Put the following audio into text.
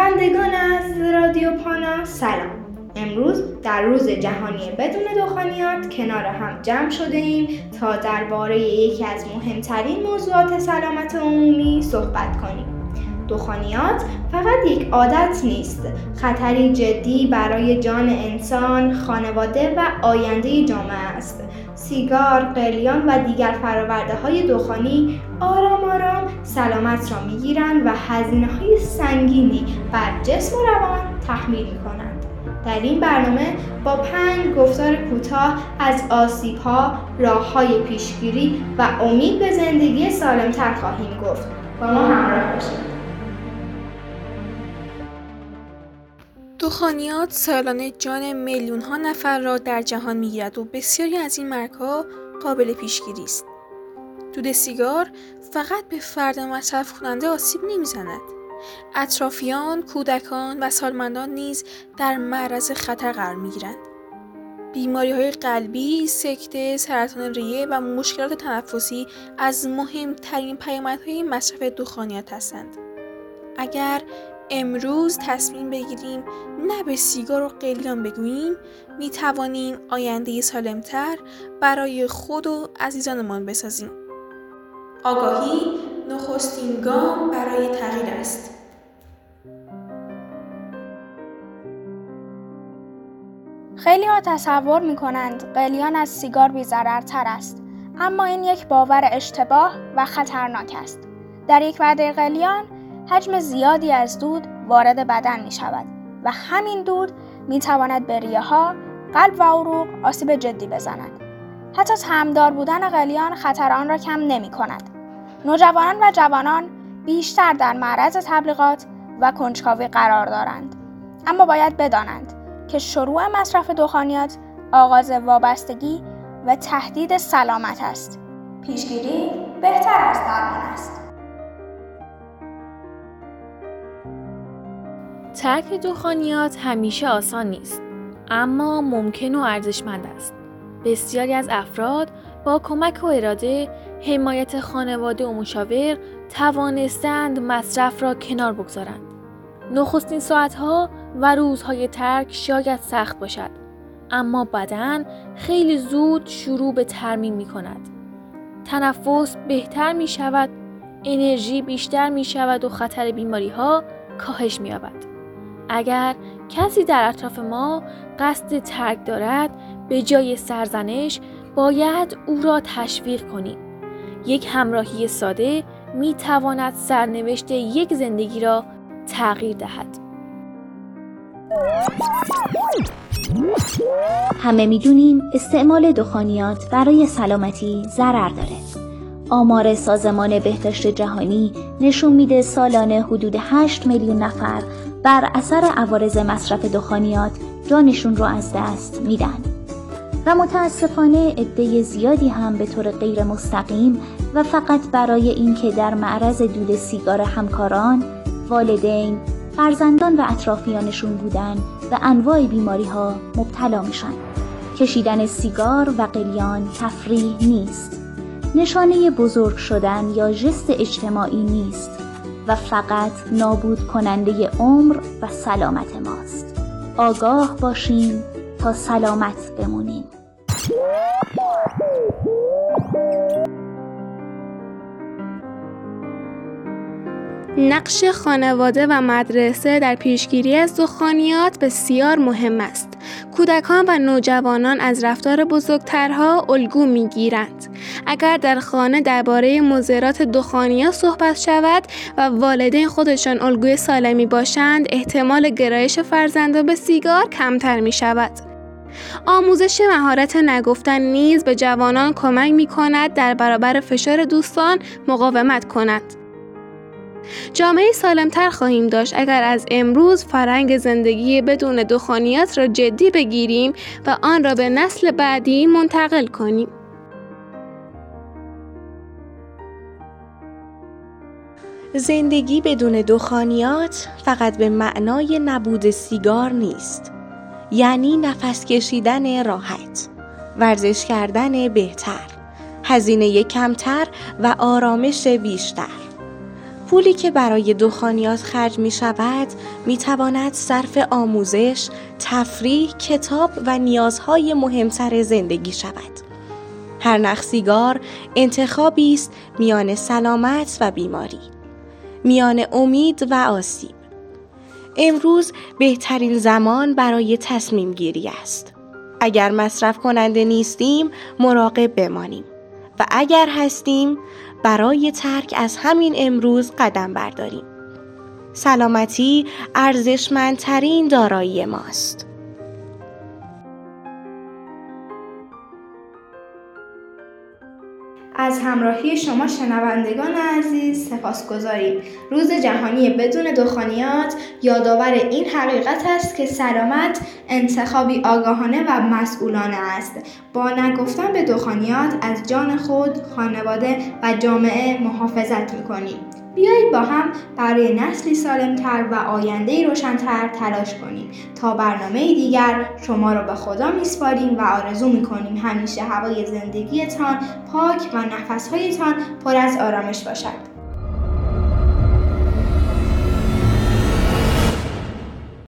شنوندگان از رادیو پانا سلام. امروز در روز جهانی بدون دخانیات کنار هم جمع شده ایم تا درباره یکی از مهمترین موضوعات سلامت عمومی صحبت کنیم. دخانیات فقط یک عادت نیست، خطری جدی برای جان انسان، خانواده و آینده جامعه است. سیگار، قلیان و دیگر فرآورده‌های دخانی آرام آرام سلامت را می‌گیرند و هزینه‌های سنگینی بر جسم و روان تحمیل می‌کنند. در این برنامه با 5 گفتار کوتاه از آسیب‌ها، راه‌های پیشگیری و امید به زندگی سالم‌تر خواهیم گفت. با ما همراه باشید. دخانیات سالانه جان میلیون‌ها نفر را در جهان می‌گیرد و بسیاری از این مرگ‌ها قابل پیشگیری است. دود سیگار فقط به فرد مصرف کننده آسیب نمی‌زند. اطرافیان، کودکان و سالمندان نیز در معرض خطر قرار می‌گیرند. بیماری‌های قلبی، سکته، سرطان ریه و مشکلات تنفسی از مهمترین پیامدهای مصرف دخانیات هستند. اگر امروز تصمیم بگیریم نه به سیگار و قلیان بگوییم، می توانیم آینده سالمتر برای خود و عزیزانمان بسازیم. آگاهی نخستین گام برای تغییر است. خیلی‌ها تصور می‌کنند قلیان از سیگار بی‌ضررتر است، اما این یک باور اشتباه و خطرناک است. در یک وعده قلیان حجم زیادی از دود وارد بدن می شود و همین دود می تواند به ریه‌ها، قلب و عروق آسیب جدی بزند. حتی طعمدار بودن قلیان خطر آن را کم نمی کند. نوجوانان و جوانان بیشتر در معرض تبلیغات و کنجکاوی قرار دارند. اما باید بدانند که شروع مصرف دخانیات آغاز وابستگی و تهدید سلامت است. پیشگیری بهتر از درمان است. ترک دخانیات همیشه آسان نیست، اما ممکن و ارزشمند است. بسیاری از افراد با کمک و اراده، حمایت خانواده و مشاور توانستند مصرف را کنار بگذارند. نخستین ساعتها و روزهای ترک شاید سخت باشد، اما بدن خیلی زود شروع به ترمیم می کند. تنفس بهتر می شود، انرژی بیشتر می شود و خطر بیماری ها کاهش می یابد. اگر کسی در اطراف ما قصد ترک دارد، به جای سرزنش باید او را تشویق کنیم. یک همراهی ساده می تواند سرنوشت یک زندگی را تغییر دهد. همه می‌دونیم استعمال دخانیات برای سلامتی ضرر داره. آمار سازمان بهداشت جهانی نشون میده سالانه حدود 8 میلیون نفر بر اثر عوارض مصرف دخانیات جانشون رو از دست میدن و متاسفانه عده زیادی هم به طور غیر مستقیم و فقط برای اینکه در معرض دود سیگار همکاران، والدین، فرزندان و اطرافیانشون بودن و انواع بیماری ها مبتلا میشن. کشیدن سیگار و قلیان تفریح نیست، نشانه بزرگ شدن یا ژست اجتماعی نیست و فقط نابود کننده عمر و سلامت ماست. آگاه باشیم تا سلامت بمونیم. نقش خانواده و مدرسه در پیشگیری از دخانیات بسیار مهم است. کودکان و نوجوانان از رفتار بزرگترها الگو می‌گیرند. اگر در خانه درباره مضرات دخانیات صحبت شود و والدین خودشان الگوی سالمی باشند، احتمال گرایش فرزندان به سیگار کمتر می‌شود. آموزش مهارت نگفتن نیز به جوانان کمک می‌کند در برابر فشار دوستان مقاومت کنند. جامعه سالمتر خواهیم داشت اگر از امروز فرهنگ زندگی بدون دخانیات را جدی بگیریم و آن را به نسل بعدی منتقل کنیم. زندگی بدون دخانیات فقط به معنای نبود سیگار نیست. یعنی نفس کشیدن راحت، ورزش کردن بهتر، هزینه کمتر و آرامش بیشتر. پولی که برای دخانیات خرج می شود می تواند صرف آموزش، تفریح، کتاب و نیازهای مهمتر زندگی شود. هر نخ سیگار انتخابی است میان سلامت و بیماری، میان امید و آسیب. امروز بهترین زمان برای تصمیم گیری است. اگر مصرف کننده نیستیم مراقب بمانیم و اگر هستیم برای ترک از همین امروز قدم برداریم. سلامتی ارزشمندترین دارایی ماست. از همراهی شما شنوندگان عزیز سپاسگزاریم. روز جهانی بدون دخانیات یادآور این حقیقت است که سلامت انتخابی آگاهانه و مسئولانه است. با نگفتن به دخانیات از جان خود، خانواده و جامعه محافظت می‌کنیم. بیایید با هم برای نسلی سالمتر و آینده‌ای روشن‌تر تلاش کنیم. تا برنامه دیگر شما را به خدا می‌سپاریم و آرزو می‌کنیم همیشه هوای زندگیتان پاک و نفس‌هایتان پر از آرامش باشد.